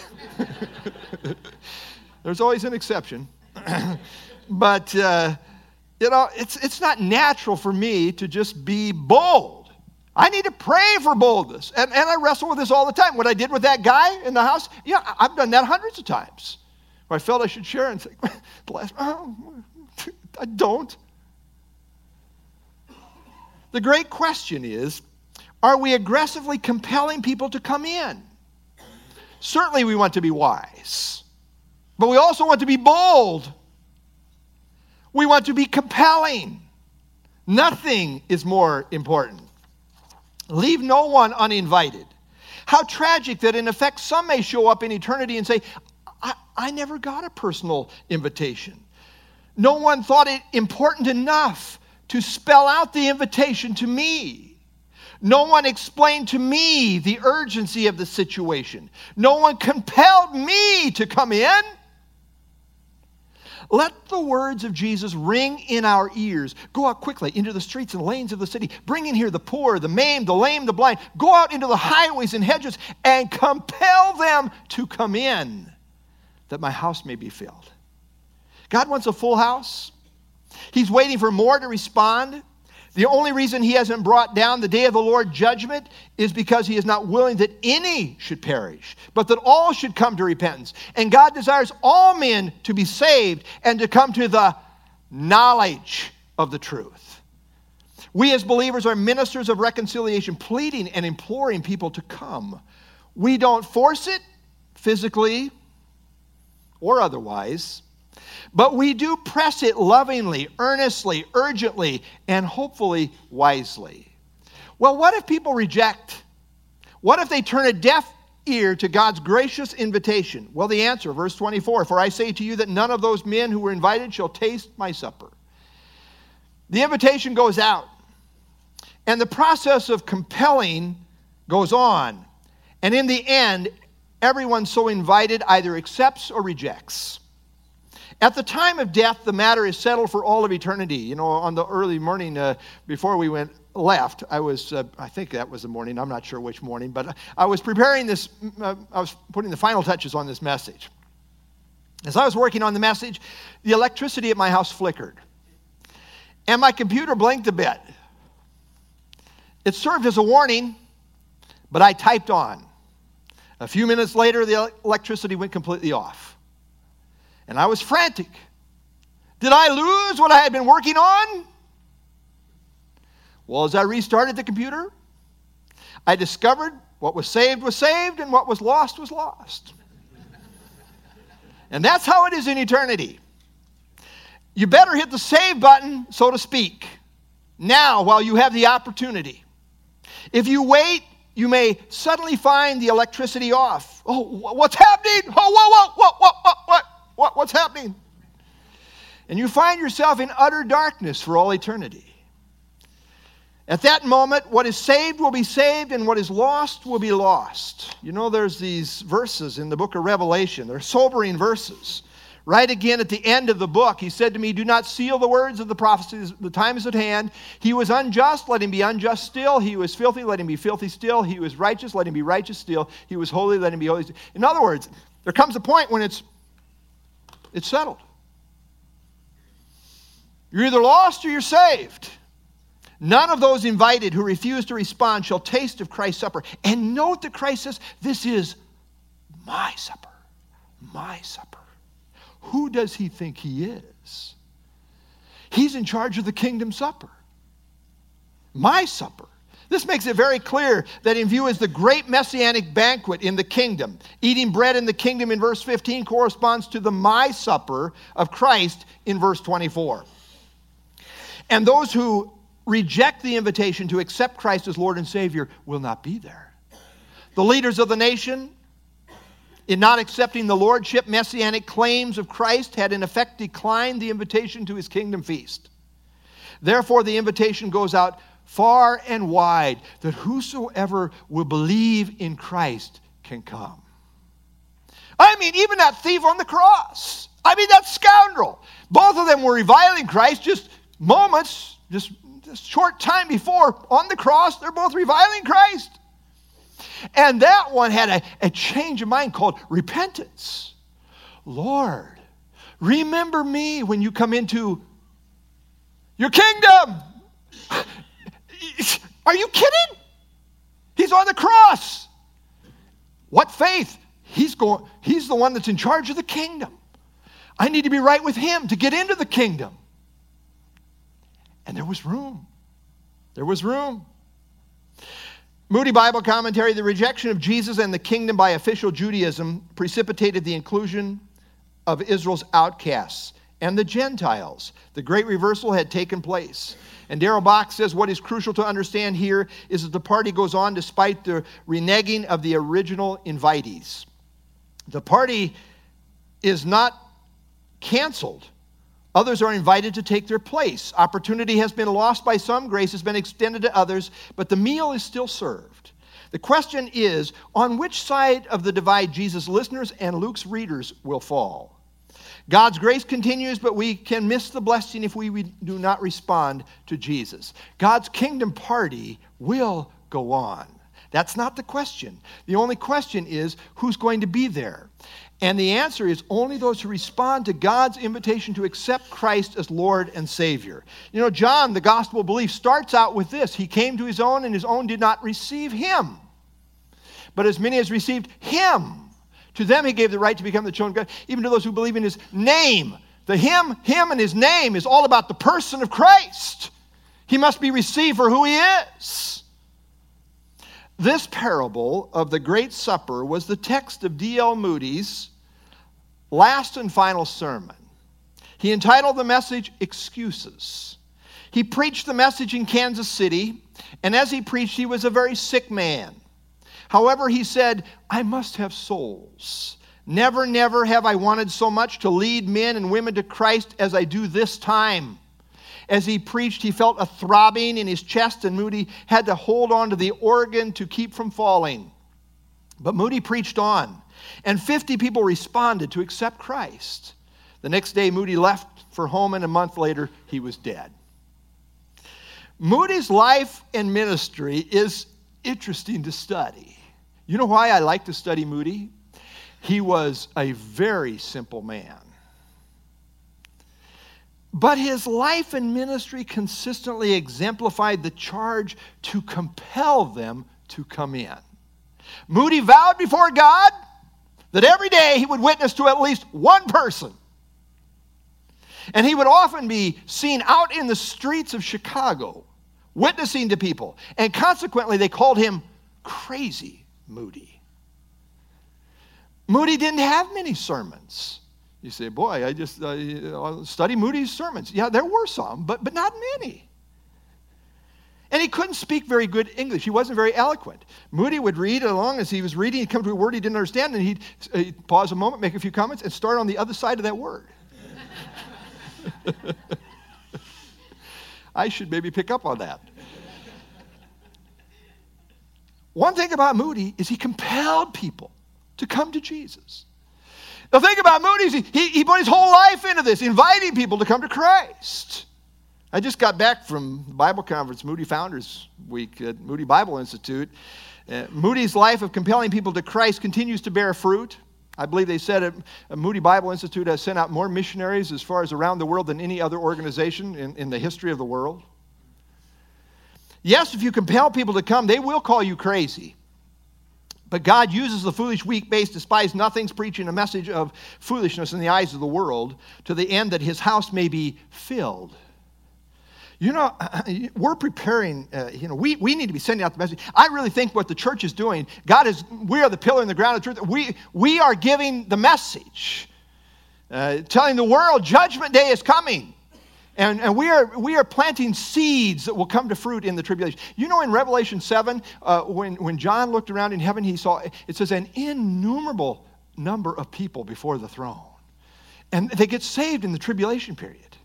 There's always an exception. But, uh, you know, it's, it's not natural for me to just be bold. I need to pray for boldness. And, and I wrestle with this all the time. What I did with that guy in the house, yeah, I've done that hundreds of times. Where I felt I should share and say, oh, I don't. The great question is, are we aggressively compelling people to come in? Certainly we want to be wise, but we also want to be bold. We want to be compelling. Nothing is more important. Leave no one uninvited. How tragic that in effect some may show up in eternity and say, I, I never got a personal invitation. No one thought it important enough to spell out the invitation to me. No one explained to me the urgency of the situation. No one compelled me to come in. Let the words of Jesus ring in our ears. Go out quickly into the streets and lanes of the city. Bring in here the poor, the maimed, the lame, the blind. Go out into the highways and hedges and compel them to come in, that my house may be filled. God wants a full house. He's waiting for more to respond. The only reason he hasn't brought down the day of the Lord judgment is because he is not willing that any should perish, but that all should come to repentance. And God desires all men to be saved and to come to the knowledge of the truth. We as believers are ministers of reconciliation, pleading and imploring people to come. We don't force it physically or otherwise, but we do press it lovingly, earnestly, urgently, and hopefully wisely. Well, what if people reject? What if they turn a deaf ear to God's gracious invitation? Well, the answer, verse twenty-four, for I say to you that none of those men who were invited shall taste my supper. The invitation goes out, and the process of compelling goes on. And in the end, everyone so invited either accepts or rejects. At the time of death, the matter is settled for all of eternity. You know, on the early morning uh, before we went left, I was, uh, I think that was the morning, I'm not sure which morning, but I was preparing this, uh, I was putting the final touches on this message. As I was working on the message, the electricity at my house flickered, and my computer blinked a bit. It served as a warning, but I typed on. A few minutes later, the electricity went completely off, and I was frantic. Did I lose what I had been working on? Well, as I restarted the computer, I discovered what was saved was saved and what was lost was lost. And that's how it is in eternity. You better hit the save button, so to speak, now while you have the opportunity. If you wait, you may suddenly find the electricity off. Oh, what's happening? Oh, whoa, whoa, what, what, what, what, what, what's happening? And you find yourself in utter darkness for all eternity. At that moment, what is saved will be saved, and what is lost will be lost. You know, there's these verses in the book of Revelation. They're sobering verses. Right again at the end of the book, he said to me, do not seal the words of the prophecies. The time is at hand. He was unjust, let him be unjust still. He was filthy, let him be filthy still. He was righteous, let him be righteous still. He was holy, let him be holy still. In other words, there comes a point when it's, it's settled. You're either lost or you're saved. None of those invited who refuse to respond shall taste of Christ's supper. And note that Christ says, this is my supper, my supper. Who does he think he is? He's in charge of the kingdom supper, my supper. This makes it very clear that in view as the great messianic banquet in the kingdom, eating bread in the kingdom in verse fifteen corresponds to the my supper of Christ in verse twenty-four. And those who reject the invitation to accept Christ as Lord and Savior will not be there. The leaders of the nation, in not accepting the lordship messianic claims of Christ, had in effect declined the invitation to his kingdom feast. Therefore, the invitation goes out far and wide that whosoever will believe in Christ can come. I mean, even that thief on the cross. I mean, that scoundrel. Both of them were reviling Christ just moments, just a short time before on the cross. They're both reviling Christ. And that one had a, a change of mind called repentance. Lord, remember me when you come into your kingdom. Are you kidding? He's on the cross. What faith? He's going, he's the one that's in charge of the kingdom. I need to be right with him to get into the kingdom. And there was room. There was room. Moody Bible Commentary, the rejection of Jesus and the kingdom by official Judaism precipitated the inclusion of Israel's outcasts and the Gentiles. The great reversal had taken place. And Darrell Bock says what is crucial to understand here is that the party goes on despite the reneging of the original invitees. The party is not canceled. Others are invited to take their place. Opportunity has been lost by some, grace has been extended to others, but the meal is still served. The question is, on which side of the divide Jesus' listeners and Luke's readers will fall? God's grace continues, but we can miss the blessing if we do not respond to Jesus. God's kingdom party will go on. That's not the question. The only question is, who's going to be there? And the answer is only those who respond to God's invitation to accept Christ as Lord and Savior. You know, John, the gospel of belief, starts out with this. He came to his own, and his own did not receive him. But as many as received him, to them he gave the right to become the children of God, even to those who believe in his name. The him, him and his name is all about the person of Christ. He must be received for who he is. This parable of the Great Supper was the text of D L Moody's last and final sermon. He entitled the message, Excuses. He preached the message in Kansas City, and as he preached, he was a very sick man. However, he said, I must have souls. Never, never have I wanted so much to lead men and women to Christ as I do this time. As he preached, he felt a throbbing in his chest, and Moody had to hold on to the organ to keep from falling. But Moody preached on, and fifty people responded to accept Christ. The next day, Moody left for home, and a month later, he was dead. Moody's life and ministry is interesting to study. You know why I like to study Moody? He was a very simple man. But his life and ministry consistently exemplified the charge to compel them to come in. Moody vowed before God that every day he would witness to at least one person. And he would often be seen out in the streets of Chicago, witnessing to people. And consequently, they called him Crazy Moody. Moody didn't have many sermons. You say, boy, I just uh, study Moody's sermons. Yeah, there were some, but, but not many. And he couldn't speak very good English. He wasn't very eloquent. Moody would read along as he was reading. He'd come to a word he didn't understand, and he'd, he'd pause a moment, make a few comments, and start on the other side of that word. I should maybe pick up on that. One thing about Moody is he compelled people to come to Jesus. The thing about Moody is he, he, he put his whole life into this, inviting people to come to Christ. I just got back from the Bible conference, Moody Founders Week at Moody Bible Institute. Uh, Moody's life of compelling people to Christ continues to bear fruit. I believe they said at Moody Bible Institute has sent out more missionaries as far as around the world than any other organization in, in the history of the world. Yes, if you compel people to come, they will call you crazy. But God uses the foolish, weak, base, despise nothings, preaching a message of foolishness in the eyes of the world, to the end that his house may be filled. You know, we're preparing, uh, you know, we, we need to be sending out the message. I really think what the church is doing, God is, we are the pillar and the ground of the truth. We, we are giving the message, uh, telling the world judgment day is coming. And, and we are we are planting seeds that will come to fruit in the tribulation. You know, in Revelation seven, uh, when, when John looked around in heaven, he saw, it says, an innumerable number of people before the throne. And they get saved in the tribulation period.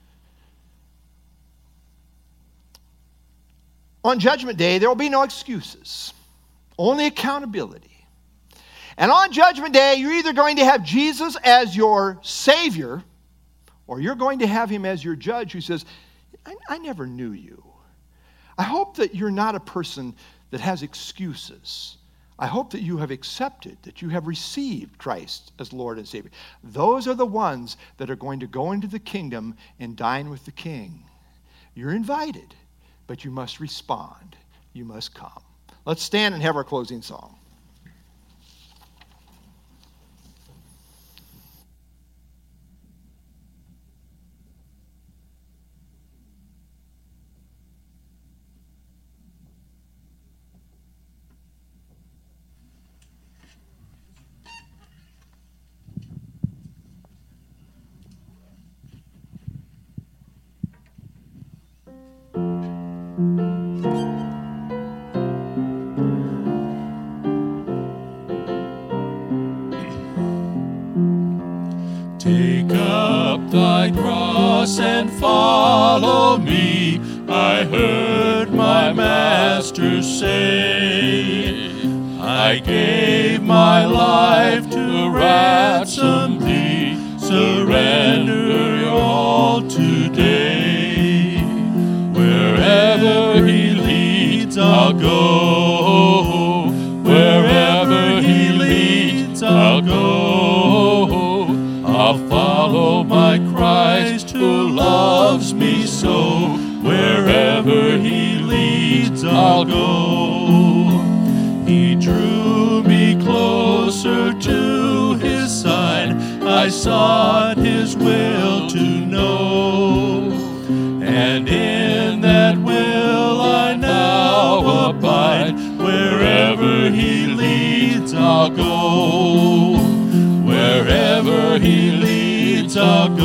On Judgment Day, there will be no excuses, only accountability. And on Judgment Day, you're either going to have Jesus as your Savior, or you're going to have him as your judge who says, I, I never knew you. I hope that you're not a person that has excuses. I hope that you have accepted, that you have received Christ as Lord and Savior. Those are the ones that are going to go into the kingdom and dine with the King. You're invited, but you must respond. You must come. Let's stand and have our closing song. Take up thy cross and follow me, I heard my master say. I gave my life to ransom thee, surrender all today. Wherever he leads, I'll go. Wherever he leads, I'll go. I'll follow my Christ who loves me so. Wherever he leads, I'll go. He drew me closer to his side. I I sought his will to know, and in that will I now abide. Wherever he leads, I'll go. Wherever he leads, I'll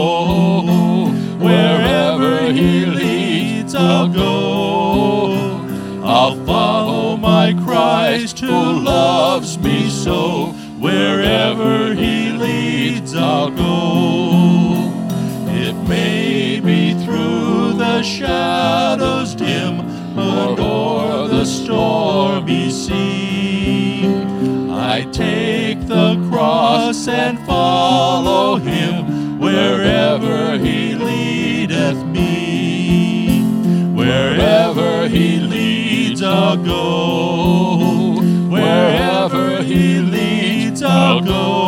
go. Wherever he leads, I'll go. I'll follow my Christ who loves me so. Wherever he leads, I'll go. It may be through the shadows dim, or o'er the stormy sea. I take the cross and follow him, wherever he leadeth me. Wherever he leads, I'll go. Wherever he leads, I'll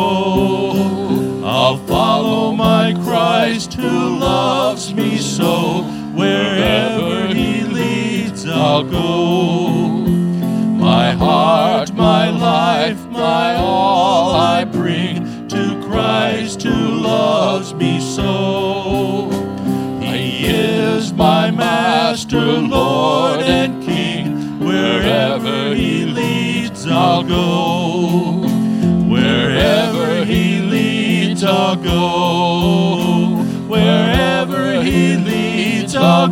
go. I'll follow my Christ who loves me so. Wherever he leads, I'll go. My heart, my life, my all I bring to Christ who loves me so. He is my Master, Lord, and King. Wherever he leads, I'll go. Wherever he leads, I'll go. Wherever he leads, I'll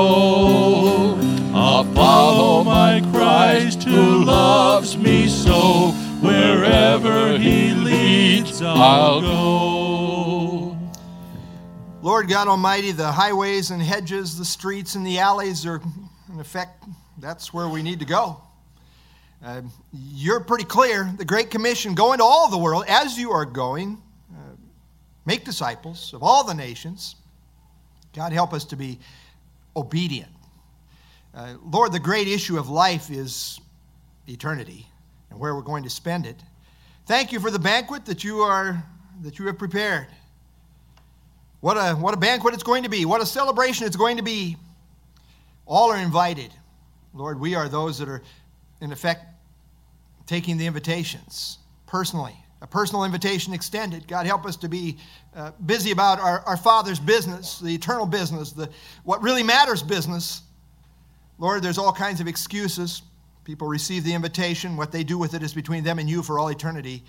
go. I'll follow my Christ who loves me so. Wherever he leads, I'll go. Lord God Almighty, the highways and hedges, the streets and the alleys are, in effect, that's where we need to go. Uh, you're pretty clear. The Great Commission, go into all the world as you are going. Uh, make disciples of all the nations. God, help us to be obedient. Uh, Lord, the great issue of life is eternity and where we're going to spend it. Thank you for the banquet that you are that you have prepared. What a what a banquet it's going to be. What a celebration it's going to be. All are invited. Lord, we are those that are, in effect, taking the invitations personally. A personal invitation extended. God, help us to be uh, busy about our, our Father's business, the eternal business, the what really matters business. Lord, there's all kinds of excuses. People receive the invitation. What they do with it is between them and you for all eternity.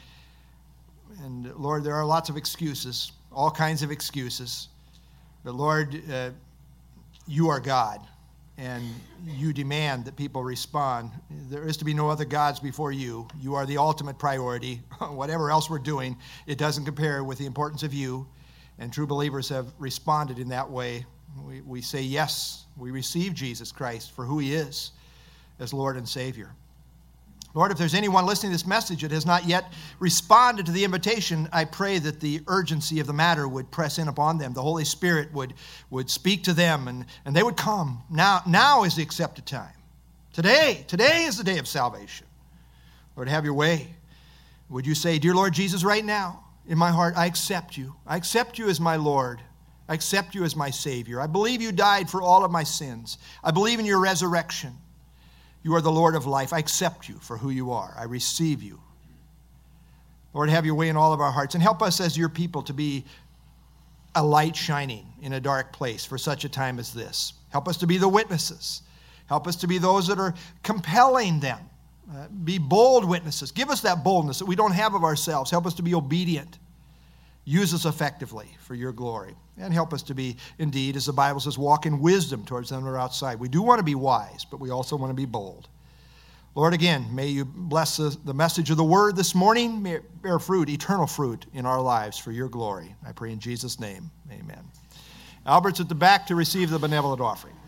And Lord, there are lots of excuses, all kinds of excuses. But Lord, uh, you are God, and you demand that people respond. There is to be no other gods before you. You are the ultimate priority. Whatever else we're doing, it doesn't compare with the importance of you. And true believers have responded in that way. We, we say yes, we receive Jesus Christ for who he is as Lord and Savior. Lord, if there's anyone listening to this message that has not yet responded to the invitation, I pray that the urgency of the matter would press in upon them. The Holy Spirit would, would speak to them, and, and they would come. Now, now is the accepted time. Today, today is the day of salvation. Lord, have your way. Would you say, dear Lord Jesus, right now, in my heart, I accept you. I accept you as my Lord. I accept you as my Savior. I believe you died for all of my sins. I believe in your resurrection. You are the Lord of life. I accept you for who you are. I receive you. Lord, have your way in all of our hearts, and help us as your people to be a light shining in a dark place for such a time as this. Help us to be the witnesses. Help us to be those that are compelling them. Uh, be bold witnesses. Give us that boldness that we don't have of ourselves. Help us to be obedient. Use us effectively for your glory. And help us to be, indeed, as the Bible says, walk in wisdom towards them that are outside. We do want to be wise, but we also want to be bold. Lord, again, may you bless the, the message of the word this morning. May it bear fruit, eternal fruit in our lives for your glory. I pray in Jesus' name, amen. Albert's at the back to receive the benevolent offering.